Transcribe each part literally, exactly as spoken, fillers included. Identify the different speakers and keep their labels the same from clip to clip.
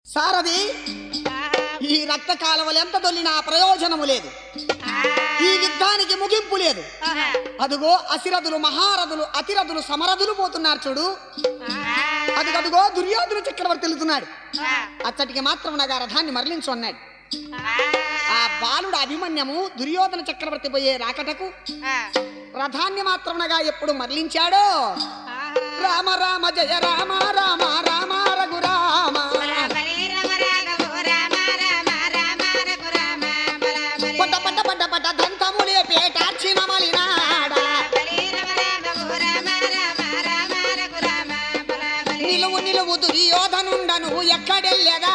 Speaker 1: సారథి ఈ రక్త కాలువలు ఎంత దొల్లినా ప్రయోజనము లేదు. ఈ యుద్ధానికి ముగింపు లేదు. అదుగో అసిరథులు మహారథులు అతిరథులు సమరథులు పోతున్నారు చూడు. అదుగదుగో దుర్యోధన చక్రవర్తి వెళుతున్నాడు. అచ్చటికి మాత్రం నగా రథాన్ని మరలించు అన్నాడు. ఆ బాలుడు అభిమన్యము దుర్యోధన చక్రవర్తి పోయే రాకటకు రథాన్ని మాత్రమునగా ఎప్పుడు మరలించాడో రామ రామ జయ రామ రామ రామ రఘు రామ పట్ట పట్ట పట్ట పట్ట దంతములే పేటార్చిన మలినాడ నిలువు నిలువు దుర్యోధనుండను ఎక్కడెళ్ళగా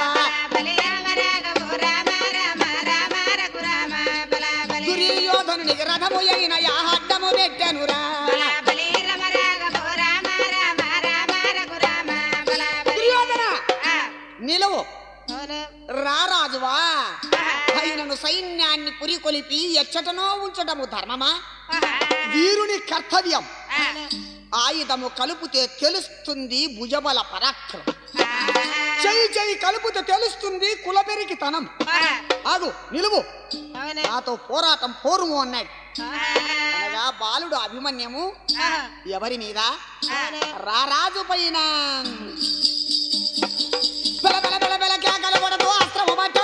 Speaker 1: దుర్యోధనునికి రథము అయిన యాహడ్డము పెట్టెనురా. దుర్యోధన నిలువు రారాజువా, అయినను సైన్యాన్ని పురికొలిపి ఎచ్చటనో ఉంచటము ధర్మమా? వీరుని కర్తవ్యం. ఆయుధము కలుపుతే తెలుస్తుంది భుజబల పరాక్రమం. చెయ్యి చెయ్యి కలుపుతే తెలుస్తుంది కులబెరికి తనం. ఆగు నిలువు, నాతో పోరాటం పోరుము అన్నాడు. అనగా బాలుడు అభిమన్యము ఎవరి మీద? రారాజు పైన బల బల బల బల కేకలబడదు అస్త్రము పట్టరు.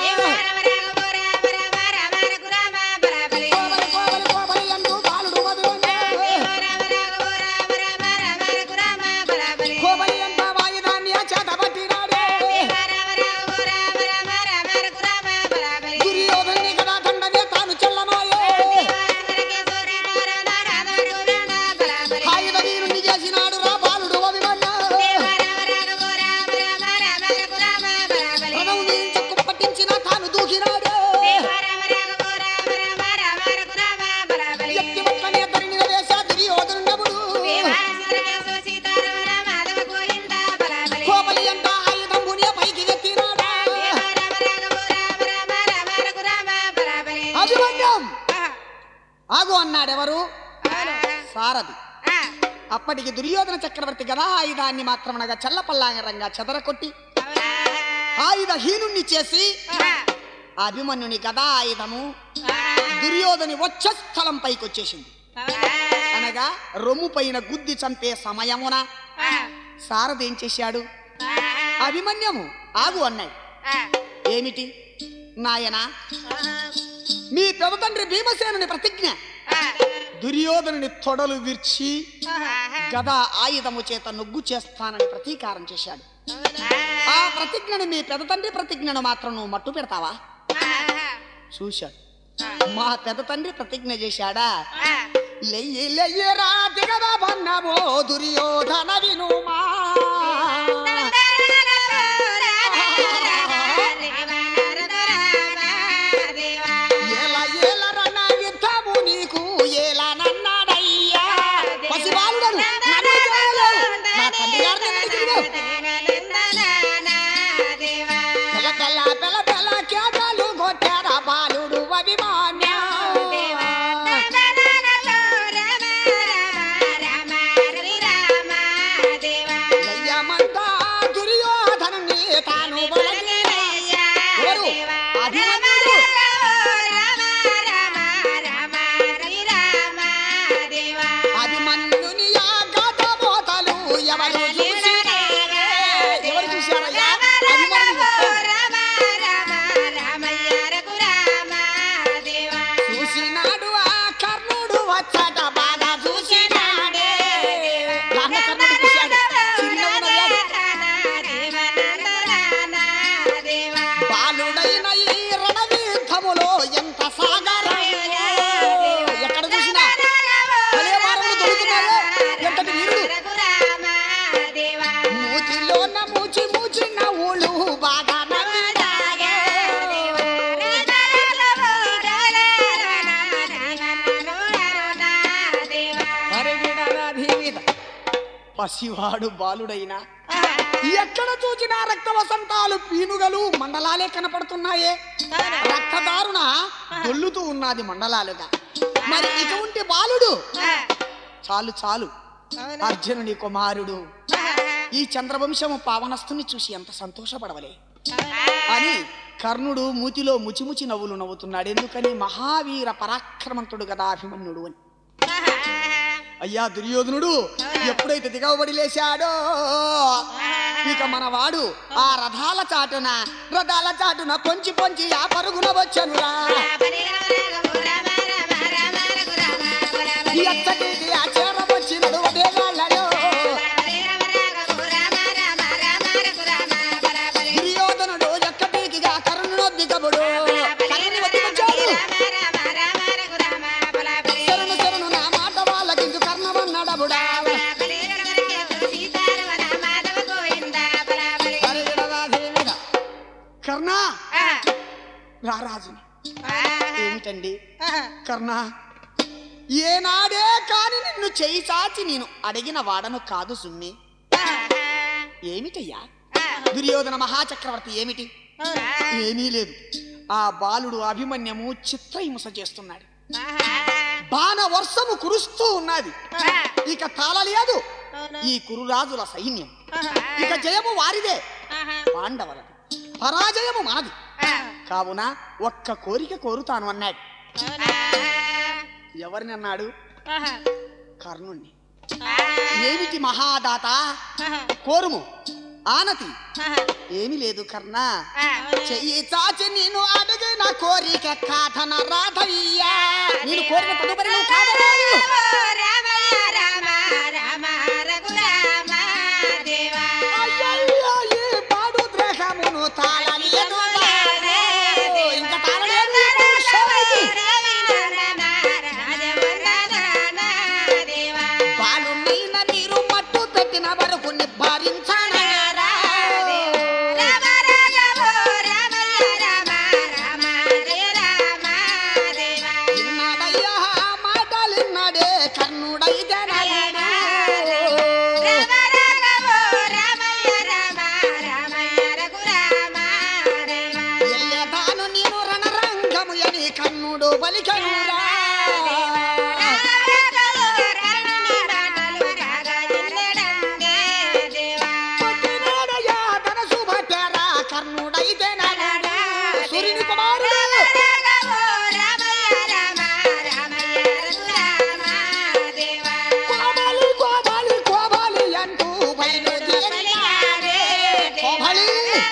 Speaker 1: ఆగు అన్నాడెవరు? సారథి. అప్పటికి దుర్యోధన చక్రవర్తి గదా ఆయుధాన్ని మాత్రమనగా చల్లపల్లాంగరంగా చెదరకొట్టి ఆయుధ హీనుణ్ణి చేసి అభిమన్యుని గదా ఆయుధము దుర్యోధని వక్షస్థలం పైకి వచ్చేసింది. అనగా రొమ్ము పైన గుద్ది చంపే సమయమున సారథి ఏం చేశాడు? అభిమన్యము ఆగు అన్నాడు. ఏమిటి నాయనా? మీ పెదతండ్రి భీమసేనుని ప్రతిజ్ఞ దుర్యోధనుని తొడలు విర్చి గదా ఆయుధము చేత నొగ్గు చేస్తానని ప్రతీకారం చేశాడు. ఆ ప్రతిజ్ఞని మీ పెదతండ్రి ప్రతిజ్ఞను మాత్రం నువ్వు మట్టు పెడతావా? చూశాడు. మా పెదతండ్రి ప్రతిజ్ఞ చేశాడా? లెయ్యి లెయ్యరా దిగదా బన్నమో దుర్యోధన వినుమా పసివాడు బాలుడైనా ఎక్కడ చూచినా రక్త వసంతాలు పీనుగలు మండలాలే కనపడుతున్నాయే. రక్తదారుణ దొల్లుతూ ఉన్నది మండలాలుగా. మరి ఇటువంటి బాలుడు చాలు చాలు అర్జునుని కుమారుడు ఈ చంద్రవంశము పావనస్తుని చూసి ఎంత సంతోషపడవలే అని కర్ణుడు మూతిలో ముచిముచి నవ్వులు నవ్వుతున్నాడు. ఎందుకని? మహావీర పరాక్రమంతుడు కదా అభిమన్యుడు అని. అయ్యా దుర్యోధనుడు ఎప్పుడైతే దిగవబడి లేశాడో ఇక మనవాడు ఆ రథాల చాటున రథాల చాటున పొంచి పొంచి ఆ పరుగున వచ్చనురా. ఆ చేర వచ్చినడు అదేగాళ్ళలో దుర్యోధనుడు ఎక్కడికిగా కర్ణుడు దిగబడు కర్ణుని వద్ద వచ్చాడు. శరణు శరణు నా మాట వాళ్ళకించు కర్ణవన్నడబుడా. కర్ణ రారాజుని ఏమిటండి కర్ణ, ఏనాడే కాని నిన్ను చేయి చాచి నేను అడిగిన వాడను కాదు సుమ్మి. ఏమిటయ్యా? దుర్యోధన మహాచక్రవర్తి ఏమిటి? ఏమీ లేదు. ఆ బాలుడు అభిమన్యము చిత్రహింస చేస్తున్నాడు. బాణ వర్షము కురుస్తూ ఉన్నది. ఇక తాళలేదు ఈ కురురాజుల సైన్యం. ఇక జయము వారిదే, పాండవులది. పరాజయము మనది. కావున ఒక్క కోరిక కోరుతాను అన్నాడు. ఎవరిని అన్నాడు? కర్ణుణ్ణి. ఏమిటి మహాదాత? కోరుము. ఆనతి. ఏమి లేదు కర్ణ, చెయ్యి చాచి నేను అడిగిన కోరిక కాథన రాధయ్యా. నేను కోరిన తదుపరి నువ్వు కాదలేదు. అయ్యయ్యో ఈ పాడు ద్రేహమును తాళలేదు, ఇంకా తాళలేదు. బాలునైన మీరు మట్టు పెట్టిన వరకు నిభారించాను. కర్ణుడు బలికనురా ధనసు భట్టారా కర్ణుడైతే సూర్యుని కుమారుడు. కోబాలి కోబాలి కోబాలి అంటూ బయలుదేరాడే కోబాలి.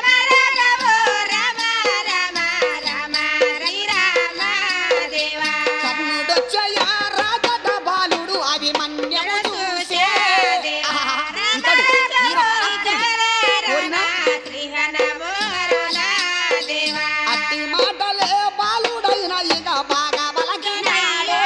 Speaker 1: కర్ణుడొచ్చయ్యా రాజట బాలుడు అభిమన్యము చూసే. అట్టి మాటలే బాలుడైన ఇక బాగా బలకినాడు.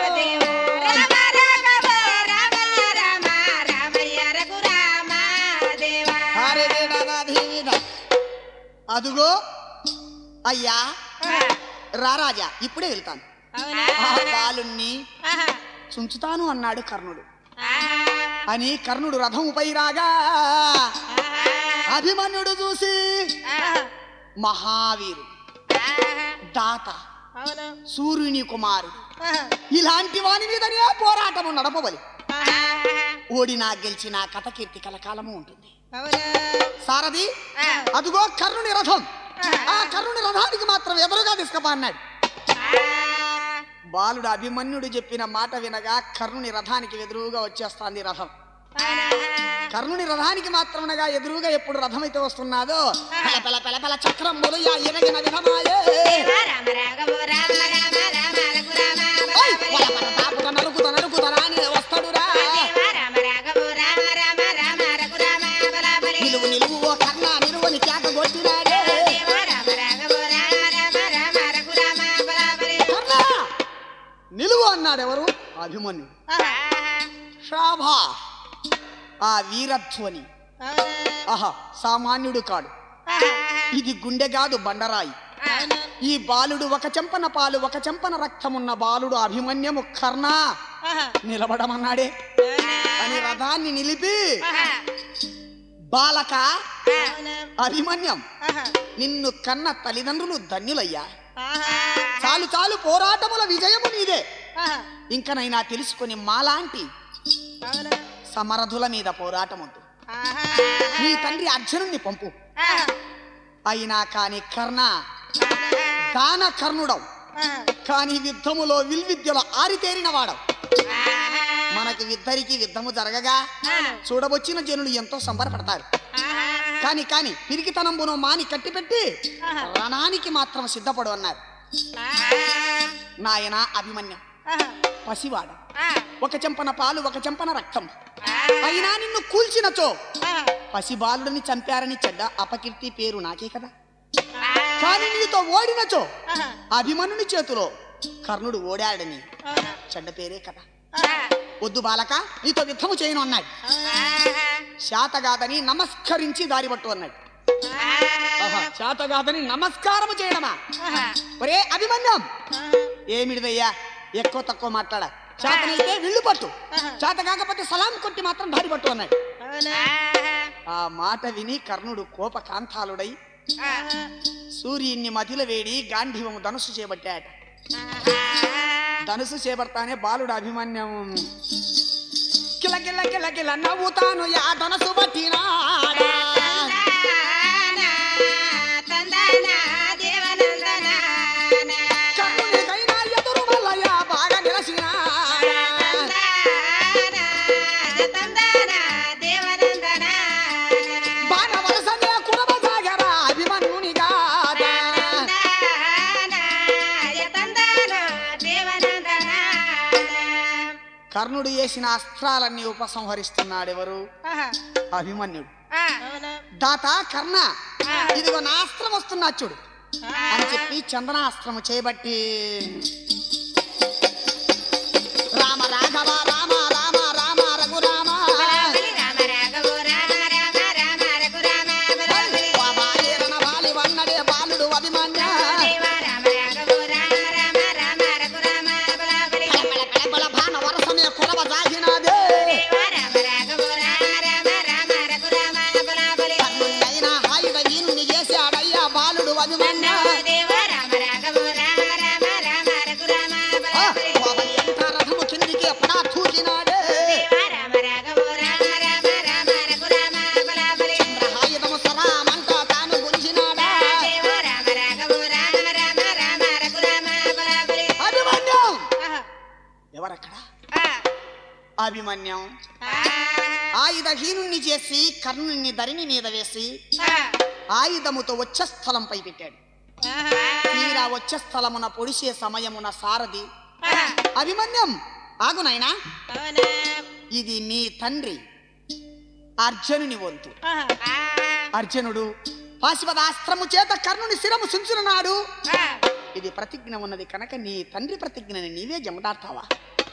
Speaker 1: అదుగో అయ్యా రారాజా ఇప్పుడే వెళ్తాను. ఆ బాలుణ్ణి చుంచుతాను అన్నాడు కర్ణుడు. అని కర్ణుడు రథముపై రాగా అభిమన్యుడు చూసి మహావీరు దాత సూర్యుని కుమారుడు ఇలాంటి వాని మీదనే పోరాటము నడపవలి. ఓడినా గెలిచినా కథకీర్తి కలకాలము ఉంటుంది. సారథి అదుగో కర్ణుని రథం. ఆ కర్ణుని రథానికి మాత్రం ఎదురుగా తీసుకుపా అన్నాడు. బాలుడు అభిమన్యుడు చెప్పిన మాట వినగా కర్ణుని రథానికి ఎదురుగా వచ్చేస్తాంది రథం. కర్ణుని రథానికి మాత్రమనగా ఎదురుగా ఎప్పుడు రథం అయితే వస్తున్నాదో పెల పెల పెల చక్రం మొదలు ఎరగిన విధమాయే నలుగుత నలుగుతరా అని వస్తాడురా. నిలువు నిలువు ఓ కర్ణ నిలువని కేక కొట్టినాడే. కర్ణ నిలువు అన్నాడు ఎవరు? అభిమన్యుడు. శాభా ఆ వీరధ్వని ఆహా సామాన్యుడు కాడు. ఇది గుండె కాదు బండరాయి. ఈ బాలుడు ఒక చెంపన పాలు ఒక చెంపన రక్తమున్న బాలుడు అభిమన్యము. కర్ణ నిలబడమన్నాడే అని రథాన్ని నిలిపి బాలక అభిమన్యం నిన్ను కన్న తల్లిదండ్రులు ధన్యులయ్యా. చాలు చాలు పోరాటముల విజయము నీదే. ఇంకనైనా తెలుసుకొని మాలాంటి సమరథుల మీద పోరాటం వద్దు. నీ తండ్రి అర్జునుణ్ణి పంపు. అయినా కాని కర్ణ దాన కర్ణుడవు, కాని యుద్ధములో విల్విద్యలో ఆరితేరిన వాడవు. మనకి ఇద్దరికి యుద్ధము జరగగా చూడవచ్చిన జనులు ఎంతో సంబరపడతారు. కాని కాని పిరికితనంబును మాని కట్టిపెట్టి రణానికి మాత్రం సిద్ధపడు అన్నారు. నాయన అభిమన్యం పసివాడ, ఒక చెంపన పాలు ఒక చెంపన రక్తం. అయినా నిన్ను కూల్చినచో పసిబాలుడిని చంపారని చెడ్డ అపకీర్తి పేరు నాకే కదా. కానీ నీతో ఓడినచో అభిమన్యుని చేతిలో కర్ణుడు ఓడాడని చెడ్డ పేరే కదా. వద్దు బాలక, నీతో యుద్ధము చేయను అన్నాడు. శాతగాదని నమస్కరించి దారిపట్టు అన్నాడు. శాతగాదని నమస్కారము చేయడమా? ఒరే అభిమన్యం, ఏమిడిదయ్యా ఎక్కువ తక్కువ మాట్లాడ. చేతనైతే విల్లు పట్టు, చేత కాకపోతే సలాం కొట్టి మాత్రం దారి పట్టు అన్నాడు. ఆ మాట విని కర్ణుడు కోప కాంతాలుడై సూర్యుని మదిలో వేడి గాంధీవము ధనుసు చేపట్టాడు. ధనుసు చేపడతానే బాలుడు అభిమన్యం కిల కిల కిల కిల నవ్వుతాను యా ధనుసు పట్టినాడా. కర్ణునికైనా ఎదురు వల్లయ బాగా నిలసినాడా. బాణ వలసనే కురవ సాగరా అభిమన్యుని గాదా. కర్ణుడు వేసిన అస్త్రాలన్నీ ఉపసంహరిస్తున్నాడు ఎవరు? అభిమన్యుడు. దాత కర్ణ, ఇదిగో నా అస్త్రం వస్తున్నా చూడు అని చెప్పి చందనాస్త్రము చేయబట్టి రామ రాఘవ రామ రామ రామ రఘురామ బాలి వన్నడే బాలుడు అభిమన్య భాన వరసమే కురవ జాగినాదే. అయినా ఆయుధ వీరుని చేశాడయ్యా బాలుడు అభిమన్య. రథము కిందికి ఎప్పుడా తూకినాడే. చంద్రహాయుధము సరామంట తాను గుంజినాడా. అభిమన్యం ఎవరక్కడ? అభిమన్యం ఆయుధహీనుణ్ణి చేసి కర్ణుని ధరణి మీద వేసి ఆయుధముతో వచ్చస్థలంపై పెట్టాడు. తీరా వచ్చస్థలమున పొడిసే సమయమున సారథి అభిమన్యం ఆగునైనా, ఇది నీ తండ్రి అర్జునుని వంతు. అర్జునుడు పాశుపదాస్త్రము చేత కర్ణుని శిరము సుంచున్నాడు. ఇది ప్రతిజ్ఞ ఉన్నది కనుక నీ తండ్రి ప్రతిజ్ఞని నీవే జమదార్తావా?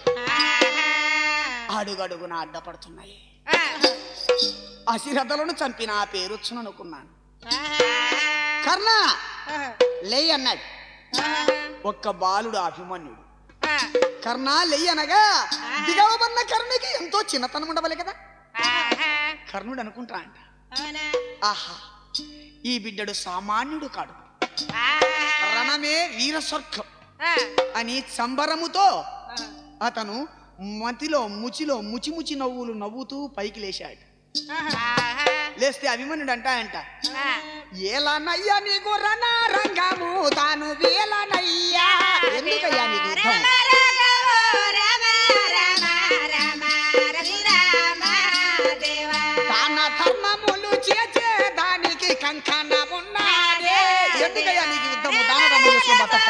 Speaker 1: అడుగడుగున అడ్డపడుతున్నాయి. అసిరథలను చంపిన ఆ పేరొచ్చుననుకున్నాను. కర్ణ లే అన్నాడు. ఒక్క బాలుడు అభిమన్యుడు. కర్ణ లే అనగా దిగవబన్న కర్ణుడికి ఎంతో చిన్నతనం ఉండవలే కదా. కర్ణుడు అనుకుంటా అంట, ఆహా ఈ బిడ్డడు సామాన్యుడు కాడు, రణమే వీర స్వర్గం అని సంబరముతో అతను మతిలో ముచిలో ముచిముచి నవ్వులు నవ్వుతూ పైకి లేచాడు. లేస్తే అభిమన్యుడు అంటా అంట, ఏలనయ్యా నీకు రణరంగము తాను వేలనయ్యా. ఎందుకయ్యా నీకు యుద్ధం? దాన ధర్మములు చేసే దానికి కంకణమున్నాడే. ఎందుకయ్యా నీకు యుద్ధము? దాన ధర్మములు బతక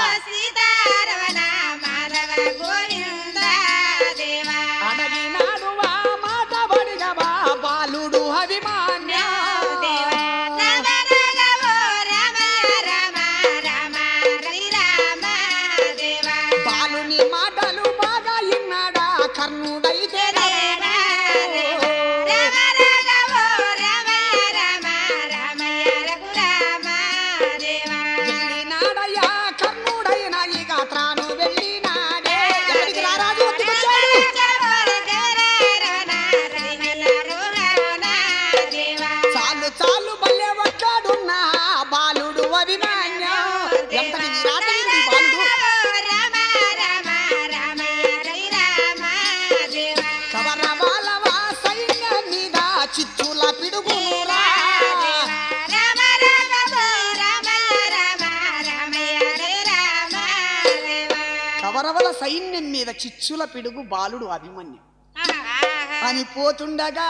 Speaker 1: అడగినాడు వా మాధవడిగా బాలుడు అభిమన్య. బాలుని మాటలు బాగా ఇన్నాడా కర్ణుడైతే. వెళ్ళినాడయ్యా కర్ణుడైన ఇక త్రాను వెళ్ళి కౌరవుల సైన్యం మీద చిచ్చుల పిడుగు బాలుడు అభిమన్యు అని పోతుండగా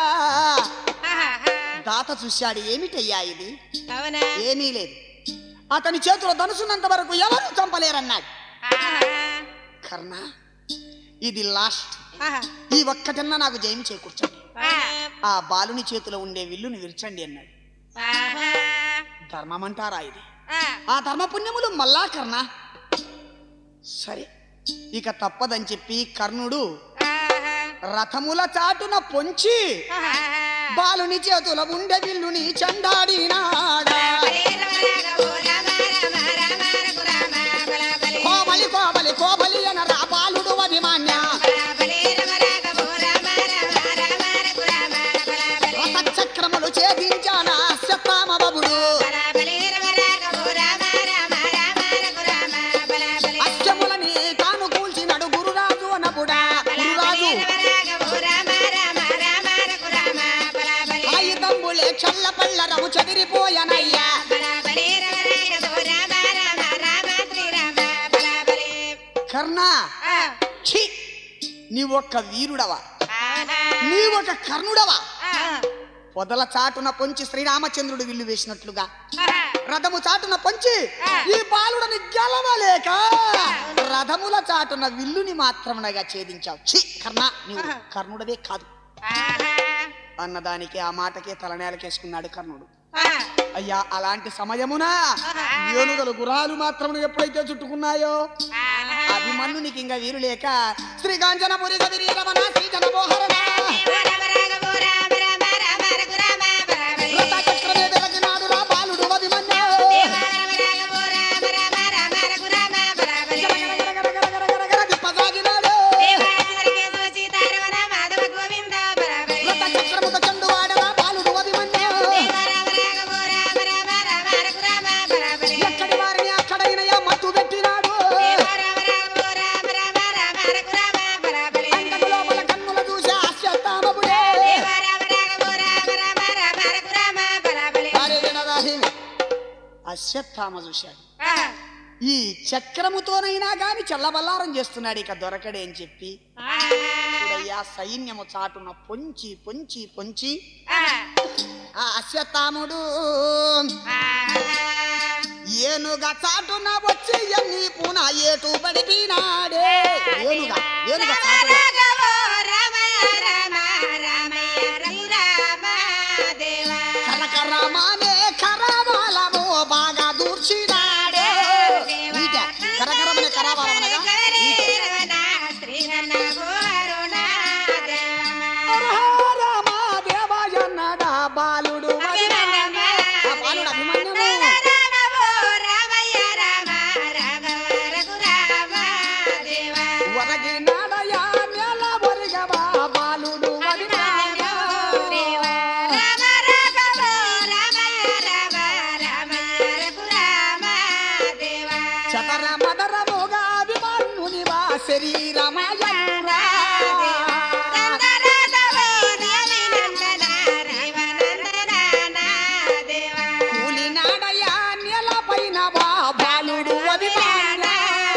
Speaker 1: దాత చూశాడు. ఏమిటయ్యా ఇది? ఏమీ లేదు. అతని చేతిలో ధనుసున్నంత వరకు ఎవరు చంపలేరన్నాడు. కర్ణ, ఇది లాస్ట్, ఈ ఒక్కటన్నా నాకు జయం చేకూర్చండి. ఆ బాలుని చేతిలో ఉండే విల్లుని విరచండి అన్నాడు. ధర్మం అంటారా ఇది? ఆ ధర్మ పుణ్యములు మళ్ళా కర్ణ. సరే, ఇక తప్పదని చెప్పి కర్ణుడు రథముల చాటున పొంచి బాలుని చేతుల ఉండే విల్లుని చండాడినాడా. కోబలి కోబలి కోబలి అనరా బాలుడు అభిమాన్య. రథ చక్రములు ఛేదించానా సత్తామ బాబుడు. అశ్వములని తాను కూల్చినడు గురురాజు అనపుడా. గురురాజు ఆయుధంబులే చల్ల పళ్ళ రవు చెదిరిపోయనయ్యా. కర్ణ, ఛీ, నీవొక్క వీరుడవా, నీవొక కర్ణుడవా? పొదల చాటున పొంచి శ్రీరామచంద్రుడు విల్లు వేసినట్లుగా రథము చాటున పొంచి ఈ బాలుడని గెలవలేక రథముల చాటున విల్లుని మాత్రమునగా ఛేదించావు. ఛీ కర్ణ, నీవు కర్ణుడవే కాదు అన్నదానికి ఆ మాటకే తలనేలకేసుకున్నాడు కర్ణుడు. అయ్యా, అలాంటి సమయమున ఏనుగలు గుర్రాలు మాత్రం ఎప్పుడైతే చుట్టుకున్నాయో అభిమన్యునికి ఇంకా వీరు లేక శ్రీకాంచనపురి గదిరీరమణ శ్రీజన మోహరణ చక్రమే వెలగినాడు రా బాలుడు అభిమన్యు. దిప్పసాగినాడు చక్రముత చండు వాడరా బాలుడు అభిమన్యు. ఎక్కడి వారిని అక్కడైన మత్తు పెట్టినాడు. అంతకు లోపల కన్నుల చూసి అశ్వత్థామపుడే. అశ్వత్థామ చూశాడు, ఈ చక్రముతోనైనా గాని చల్లబల్లారం చేస్తున్నాడు, ఇక దొరకడే అని చెప్పి చూడయ్యా సైన్యము చాటున పొంచి పొంచి పొంచి ఆ అశ్వత్థాముడు ఏనుగా చాటున వచ్చి ఎన్ని పూన ఏటు పడిపినాడే. ఏనుగా ఏనుగా చాటున కరకరమానే కరవాలము బాగా దూర్చినాడే. కరకరమనే కరవాలమనగా రామాదేవయన్నడా బాలుడు బాలుడు అభిమన్యుడు. వరగినాడయా నెల వరిగవా బాలుడు అభిమన్యు. చతర మదరముగా అభిమన్యునివా శరీరమయ్యరా. కూలినాడయా నెల పైన వా బాలుడు అభిమన్యు.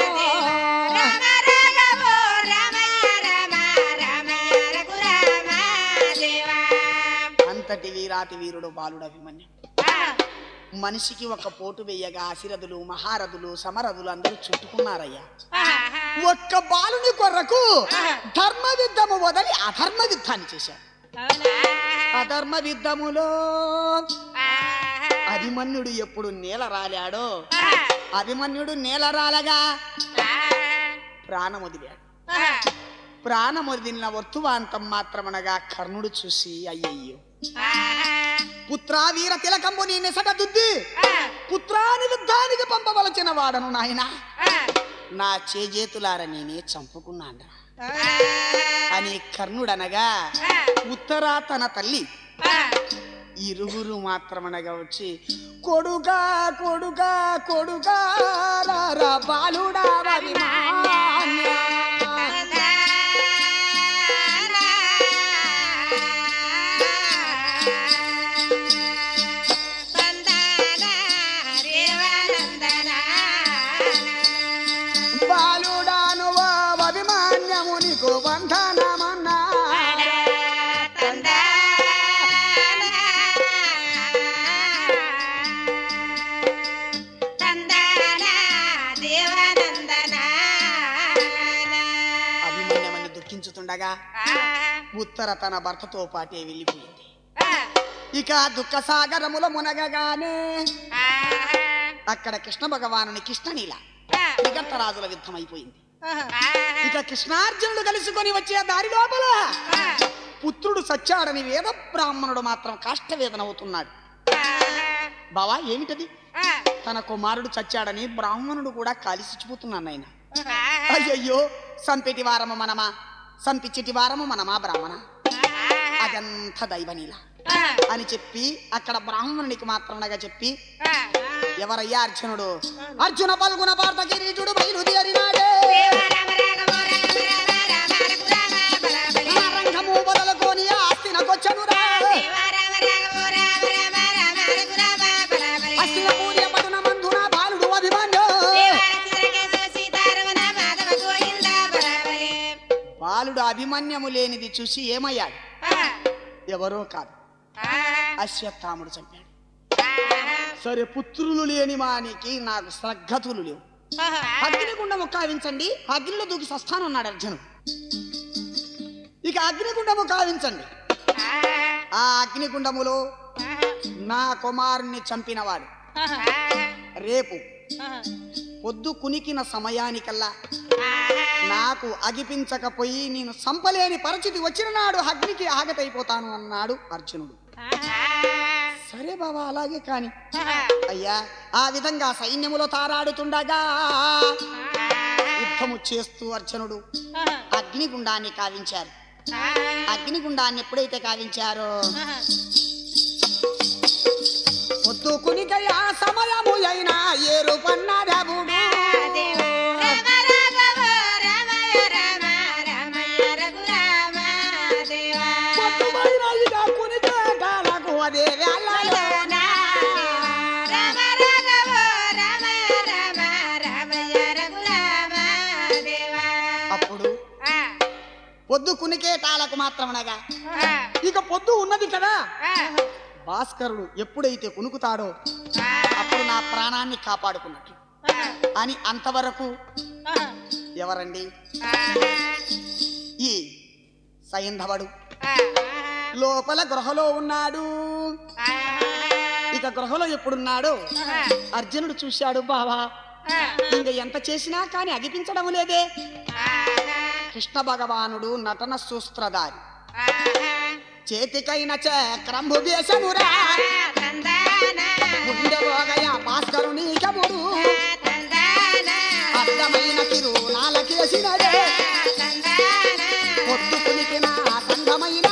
Speaker 1: అంతటి వీరాతి వీరుడు బాలుడు అభిమన్యు. మనిషికి ఒక పోటు వేయగా అసిరథులు మహారథులు సమరథులు అందరూ చుట్టుకున్నారయ్యా. ఒక్క బాలుని కొరకు ధర్మ యుద్ధము వదిలి అధర్మ యుద్ధాన్ని చేశారు. అధర్మ యుద్ధములో అభిమన్యుడు ఎప్పుడు నేల రాలాడో అభిమన్యుడు నేల రాలగా ప్రాణం వదిలాడు. ప్రాణం వదిలిన వర్తువాంతం మాత్రమనగా కర్ణుడు చూసి అయ్యయ్యో పుత్రా వీర తిలకంబు నీ నిసట దుద్ది పుత్రాని యుద్ధానికి పంపవలసిన వాడను నాయన. నా చేజేతులార నేనే చంపుకున్నాను అని కర్ణుడనగా ఉత్తరా తన తల్లి ఇరుగురు మాత్రమనగా వచ్చి కొడుగా కొడుగా కొడుగా రా బాలుడా అభిమాన్య. బాలుడాను ఉండగా ఉత్తర తన భర్తతో పాటే వెళ్ళిపోయింది. ఇక దుఃఖ సాగరముల మునగగానే అక్కడ కృష్ణ భగవానుని కృష్ణనీల త్రిగర్తరాజుల యుద్ధం అయిపోయింది. ఇక కృష్ణార్జునుడు కలుసుకొని వచ్చే దారి లోపల పుత్రుడు సచ్చాడని వేద బ్రాహ్మణుడు మాత్రం కాష్టవేదన అవుతున్నాడు. బావా ఏమిటది? తన కుమారుడు చచ్చాడని బ్రాహ్మణుడు కూడా కాలిసిచ్చిపోతున్నాను ఆయన. అయ్యయ్యో, సంపెటి వారము మనమా, సంపిచ్చిటి వారము మనమా బ్రాహ్మణ, అదంత దైవనీల అని చెప్పి అక్కడ బ్రాహ్మణునికి మాత్రమనగా చెప్పి, ఎవరయ్యా అర్జునుడు? అర్జున పల్గుణ భారత కిరీటుడు బయలుదేరినాడే, రంగము బదలుకొని ఆస్తినకొచ్చనురా, అస్తినపూర్య పటున మంధున బాలుడు అభిమన్యు. బాలుడు అభిమన్యము లేనిది చూసి ఏమయ్యాడు? ఎవరో కాదు, అశ్వత్థాముడు చంపాడు. సరే, పుత్రులు లేని మానికి నాకు సద్గతులు లేవు, అగ్నిగుండము కావించండి. అగ్నిలో దూకి సస్తాను అన్నాడు అర్జునుడు. ఇక అగ్నిగుండము కావించండి. ఆ అగ్నిగుండములో నా కుమారుణ్ణి చంపినవాడు రేపు పొద్దు కునికిన సమయానికల్లా నాకు అగిపించకపోయి నేను సంపలేని పరిస్థితి వచ్చిన నాడు అగ్నికి ఆగతైపోతాను అన్నాడు అర్జునుడు. సరే బాబా, అలాగే కాని. అయ్యా, ఆ విధంగా సైన్యములో తారాడుతుండగా యుద్ధము చేస్తూ అర్జునుడు అగ్నిగుండాన్ని కావించారు. అగ్నిగుండాన్ని ఎప్పుడైతే కావించారో పొద్దు కునికయ్యా సమయము అయినా ఏరు పన్నదముడు అదే అప్పుడు పొద్దు కునికేటాలకు మాత్రమనగా ఇక పొద్దు ఉన్నది కదా, భాస్కరుడు ఎప్పుడైతే కునుకుతాడో అప్పుడు నా ప్రాణాన్ని కాపాడుకున్నట్టు అని అంతవరకు ఎవరండి? ఈ సైంధవుడు లోపల గృహలో ఉన్నాడు. ఇక గృహలో ఎప్పుడున్నాడో అర్జునుడు చూశాడు. బావా, ఇంక ఎంత చేసినా కాని అగిపించడం లేదే. కృష్ణ భగవానుడు నటన సూస్త్రధారి, చేతికైన చక్రంబు వేసమురా, ఉండబోగయ భాస్కరుని కబుడు, అర్థమైన తిరునాలకేసినదే, పొద్దుకునికి నా సంఘమైన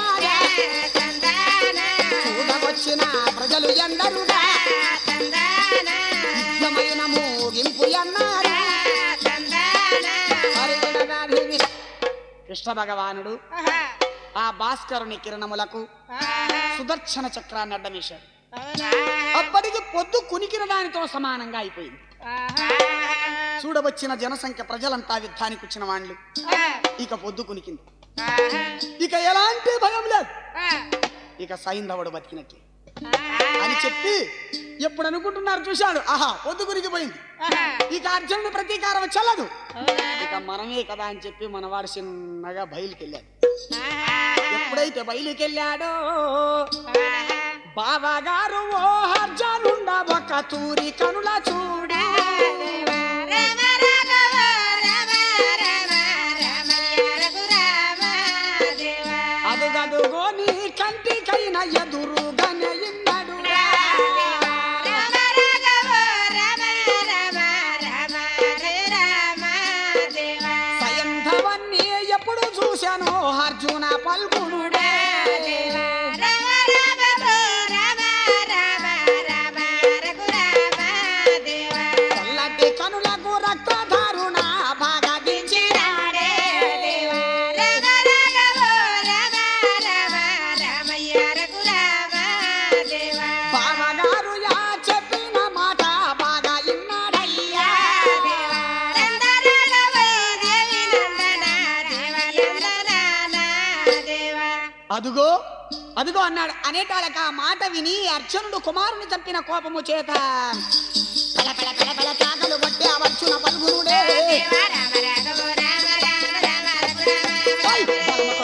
Speaker 1: చూడవచ్చిన ప్రజలు ఎందరుగా, యుద్ధమైన మోగింపు అన్నారు. కృష్ణ భగవానుడు ఆ భాస్కరుని కిరణములకు సుదర్శన చక్రాన్ని అడ్డమేశాడు. అప్పటికి పొద్దు కునికిన దానితో సమానంగా అయిపోయింది. చూడవచ్చిన జనసంఖ్య ప్రజలంతా యుద్ధానికి వచ్చిన వాళ్ళు. ఇక పొద్దు కునికింది. ఇక ఎలాంటి భయం లేదు. ఇక సైంధవుడు బతికినట్లే అని చెప్పి ఎప్పుడు అనుకుంటున్నారు చూశాడు. ఆహా, పొద్దు కునికిపోయింది. ఇక అర్జునుడు ప్రతీకారం చెల్లదు, ఇక మనమే కదా అని చెప్పి మనవాడు చిన్నగా బయలుకెళ్ళాడు. ఎప్పుడైతే బయలుకెళ్ళాడో బావగారు ఓ అర్జునుండ ఒక తూరి కనుల చూడు, అదుగదుగో నీ కంటికైన ఎదురుగానే ఇన్నాడు. సైంధవన్ని ఎప్పుడు చూశాను అర్జున పల్గునుడే, చల్లటి కనులకు రక్తధారుణ బాగా దించినాడే, బావగారు యా చెప్పిన మాట బాగా ఇన్నాడయ్యా. అదుగో అదుగో అన్నాడు. అనేటాలక ఆ మాట విని అర్జునుడు కుమారుని చంపిన కోపము చేత పెళపెళ పెళపెళ కాకలు పట్టి అర్జున పల్గునుడే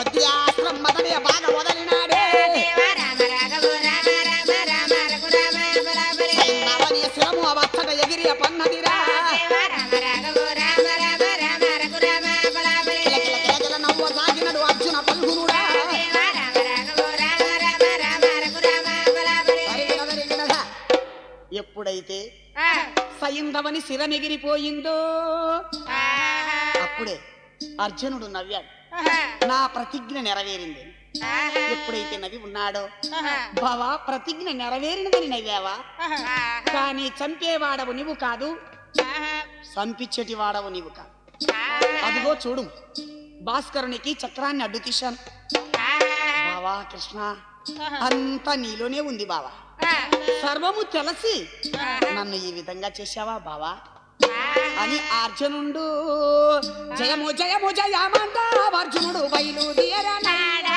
Speaker 1: సైంధవని శిరమెగిరిపోయిందో. అప్పుడే అర్జునుడు నవ్వాడు. నా ప్రతిజ్ఞ నెరవేరింది. ఎప్పుడైతే నవ్వి ఉన్నాడో, బావా ప్రతిజ్ఞ నెరవేరినదని నవ్వావా, కానీ చంపేవాడవు నీవు కాదు, సంపించేటి వాడవు నీవు కాదు. అదిగో చూడు, భాస్కరునికి చక్రాన్ని అడ్డు తీశాను. బావా కృష్ణ, అంతా నీలోనే ఉంది బావా, సర్వము తెలిసి నన్ను ఈ విధంగా చేశావా బావా అని అర్జునుడు జయము జయము జయమంట అర్జునుడు బయలుదేరనాడా.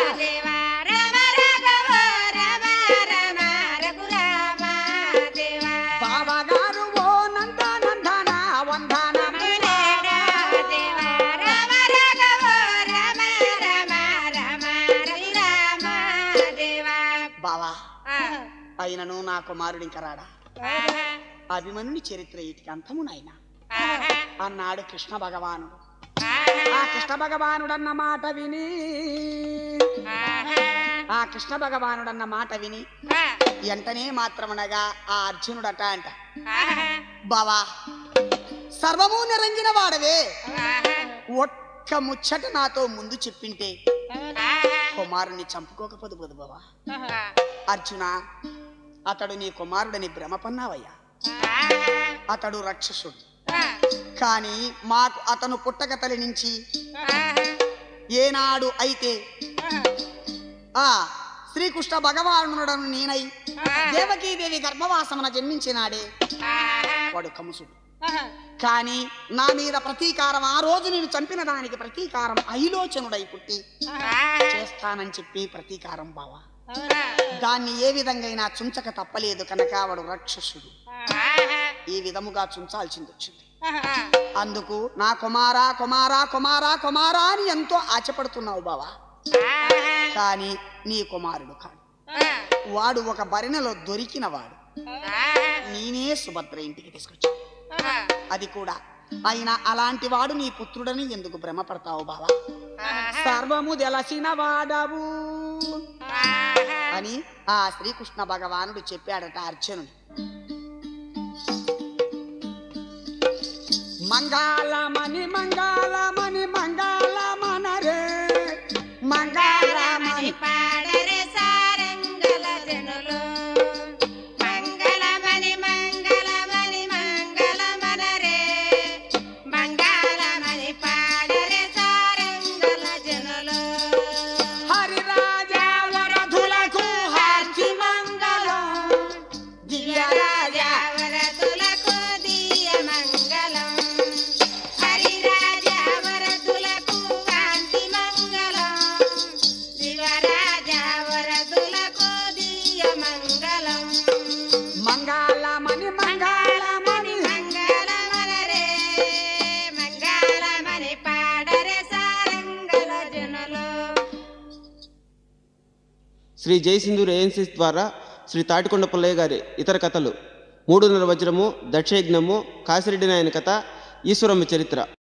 Speaker 1: బావగారు ఓ నంద నందన వందన బావా, అయినను నా కుమారుడు ఇంక రాడా, అభిమన్యుని చరిత్ర ఇటుకి అంతము నాయనా అన్నాడు కృష్ణ భగవానుడు. ఆ కృష్ణ భగవానుడు అన్న మాట విని ఆ కృష్ణ భగవానుడు అన్న మాట విని వెంటనే మాత్రమనగా ఆ అర్జునుడట అంట, బావా సర్వము నిరంగిన వాడవే, ఒక్క ముచ్చట నాతో ముందు చెప్పింటే కుమారుణ్ణి చంపుకోకపోదు పోదు బావా. అర్జున, అతడు నీ కుమారుడని భ్రమపన్నావయ్యా, అతడు రాక్షసుడు, కానీ మాకు అతను పుట్టక తల్లి నుంచి ఏనాడు అయితే ఆ శ్రీకృష్ణ భగవానుడను నేనై దేవకీదేవి గర్భవాసమున జన్మించినాడే వాడు కంసుడు. కానీ నా మీద ప్రతీకారం, ఆ రోజు నేను చంపిన దానికి ప్రతీకారం ఐలోచనుడై పుట్టి చేస్తానని చెప్పి ప్రతీకారం బావా, దాన్ని ఏ విధంగా చుంచక తప్పలేదు కనుక వాడు రాక్షసుడు, ఈ విధముగా చుంచాల్సింది వచ్చింది. అందుకు నా కుమారా కుమారా కుమారా కుమారా అని ఎంతో ఆశపడుతున్నావు బావా, కానీ నీ కుమారుడు కాడు, వాడు ఒక బరినెలో దొరికిన వాడు, నేనే సుభద్ర ఇంటికి తీసుకొచ్చాను, అది కూడా అయినా అలాంటి వాడు నీ పుత్రుడని ఎందుకు భ్రమపడతావు బావా, సర్వము తెలసిన వాడవు అని ఆ శ్రీకృష్ణ భగవానుడు చెప్పాడట అర్జునుడు. మంగళమణి మంగళమణి మంగళమనరే మంగళమణి
Speaker 2: పాడరే సారంగల జనులు, మంగళమణి మంగళమణి మంగళమనరే మంగళమణి పాడరే సారంగల జనులు.
Speaker 1: హరిరాజా వరధులకు హార్చి మంగళం, దివ్యరాజా
Speaker 2: వరతులకు దియ మంగళం, హరిరాజా వరతులకు కాంతి మంగళం, దివరాజా వరతులకు దియ మంగళం.
Speaker 1: మంగళమణి మంగళమణి
Speaker 2: మంగళమనరే మంగళమణి పాడరే సారంగల జనులు.
Speaker 3: శ్రీ జయసింధూర్ ఏఎన్సీస్ ద్వారా శ్రీ తాటికొండ పుల్లయ్య గారి ఇతర కథలు మూడున్నర వజ్రము, దక్షయజ్ఞము, కాసిరెడ్డి నాయన కథ, ఈశ్వరమ్మ చరిత్ర.